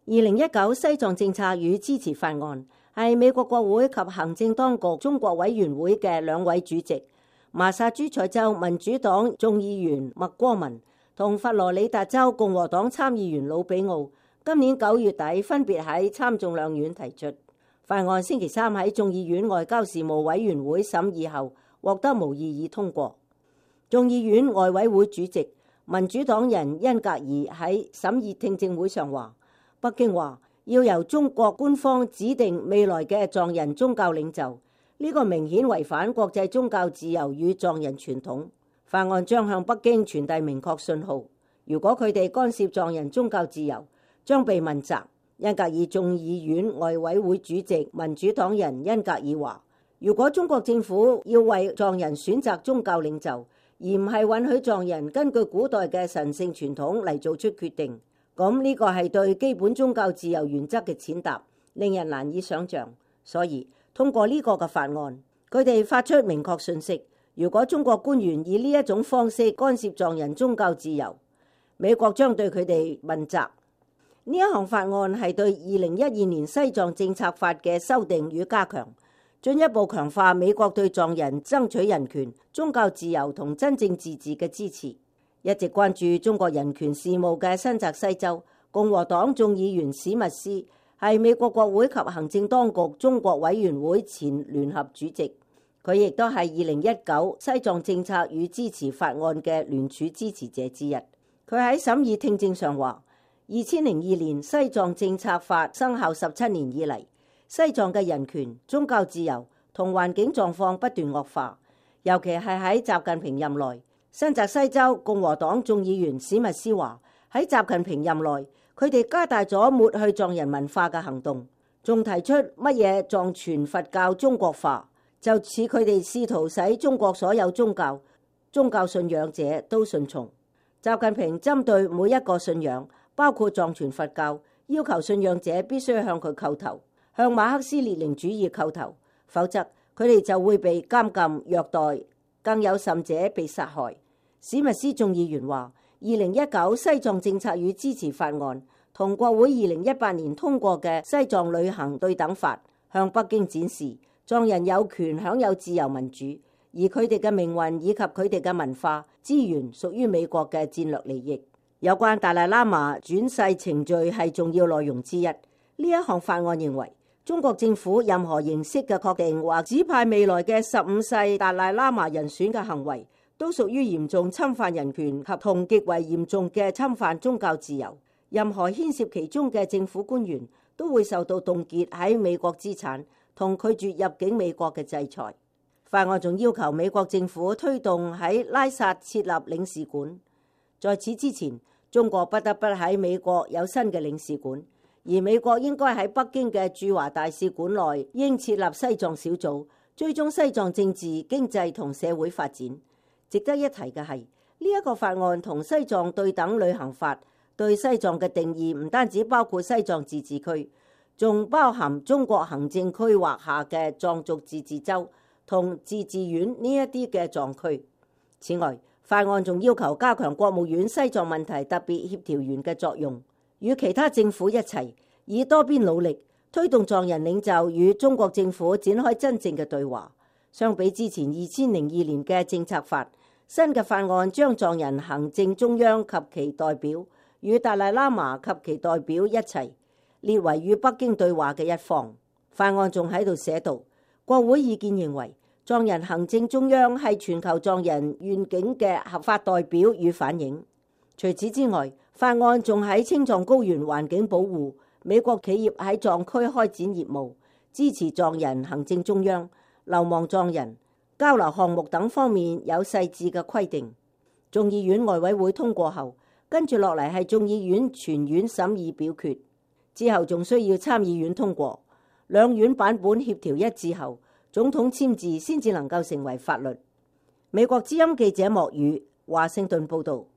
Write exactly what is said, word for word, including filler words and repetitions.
二零一九西藏政策與支持法案係美國國會及行政當局中國委員會嘅兩位主席，麻薩諸塞州民主黨眾議員麥戈文同佛羅里達州共和黨參議員魯比奧，今年九月底分別喺參眾兩院提出法案，星期三喺眾議院外交事務委員會審議後獲得無異議通過。眾議院外委會主席民主黨人恩格爾喺審議聽證會上話，北京話要由中國官方指定未來嘅藏人宗教領袖，呢個明顯違反國際宗教自由與藏人傳統。法案將向北京傳遞明確信號，如果佢哋干涉藏人宗教自由，將被問責。恩格爾眾議院外委會主席民主黨人恩格爾話，如果中國政府要為藏人選擇宗教領袖，而唔係允許藏人根據古代嘅神聖傳統嚟做出決定，咁呢個係對基本宗教自由原則嘅踐踏，令人難以想象。所以通過呢個嘅法案，佢哋發出明確信息，如果中國官員以呢一種方式干涉藏人宗教自由，美國將對佢哋問責。呢一項法案係對二零一二年西藏政策法嘅修訂與加強，進一步強化美國對藏人爭取人權、宗教自由同真正自治嘅支持。一直關注中國人權事務嘅新澤西州共和黨眾議員史密斯係美國國會及行政當局中國委員會前聯合主席，佢亦都係二零一九西藏政策與支持法案嘅聯署支持者之一。佢喺審議聽證上話，二千零二年西藏政策法生效十七年以嚟，西藏嘅人權、宗教自由同環境狀況不斷惡化，尤其係喺習近平任內。新澤西州共和黨眾議員史密斯話，喺習近平任內，佢哋加大咗抹去藏人文化嘅行動，仲提出乜嘢藏傳佛教中國化，就似佢哋試圖使中國所有宗教、宗教信仰者都順從。習近平針對每一個信仰，包括藏傳佛教，要求信仰者必須向佢叩頭，向馬克思列寧主義叩頭，否則佢哋就會被監禁、虐待，更有甚者被殺害。史密斯眾議員話，二零一九西藏政策與支持法案同國會二零一八年通過嘅西藏旅行對等法，向北京展示藏人有權享有自由民主，而佢哋嘅命運以及佢哋嘅文化資源屬於美國嘅戰略利益。有關達賴喇嘛轉世程序係重要內容之一。呢一項法案認為，中國政府任何形式嘅確定或指派未來嘅十五世達賴喇嘛人選嘅行為，都屬於嚴重侵犯人權及同極為嚴重嘅侵犯宗教自由。任何牽涉其中嘅政府官員都會受到凍結喺美國資產同拒絕入境美國嘅制裁。法案仲要求美國政府推動喺拉薩設立領事館。在此之前，中國不得不喺美國有新嘅領事館，而美國應該喺北京嘅駐華大使館內應設立西藏小組，追蹤西藏政治、經濟同社會發展。值得一提嘅係，呢一個法案同西藏對等旅行法對西藏嘅定義唔單止包括西藏自治區，仲包含中國行政區劃下嘅藏族自治州同自治縣呢一啲嘅藏區。此外，法案仲要求加強國務院西藏問題特別協調員嘅作用，與其他政府一齊以多邊努力推動藏人領袖與中國政府展開真正嘅對話。相比之前二千零二年嘅政策法，新嘅法案將藏人行政中央及其代表與達賴喇嘛及其代表一齊列為與北京對話嘅一方。法案仲喺度寫道，國會意見認為，藏人行政中央係全球藏人願景嘅合法代表與反映。除此之外，法案仲喺青藏高原環境保護、美國企業喺藏區開展業務、支持藏人行政中央、流亡藏人、交流項目等方面有細緻嘅規定。眾議院外委會通過後，跟住落嚟係眾議院全院審議表決，之後仲需要參議院通過，兩院版本協調一致後，總統簽字先至能夠成為法律。美國之音記者莫宇華盛頓報道。